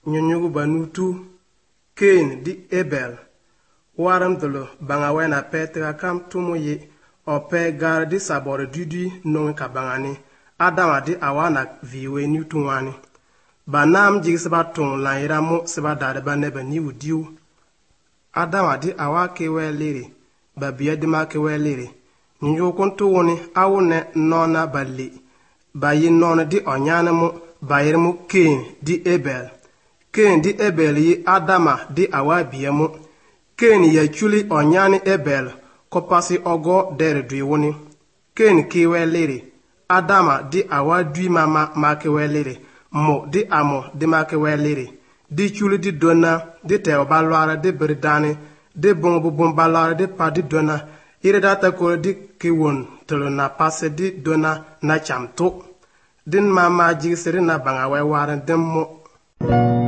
nyonyugu banutu Cain di Abel waram dolo banga wena petra kam tumu ye ope gar di sabore dudi nong ka bangani Adama di awana viwe ni tuwani banam jigsba tung laira mo seba dadba neba ni udiu Adama di awa kewe liri babia di ma kewe liri nyu kontu woni awune nona balli bayi nona di onyane mo bayirmu Cain di Abel Cain di Abel yi Adama di awa biemu Cain ya chuli onyane Abel kopasi ogo dere dui woni Cain kewe liri Adama di awa dui mama makewe liri mo di amo di makewe liri di chuli di dona di teo balwara di berdani di bongo balwara di pa di dona ire data ko di kiwon tolo na pase di dona na chamto din mama jigisiri na banga we waran dem mo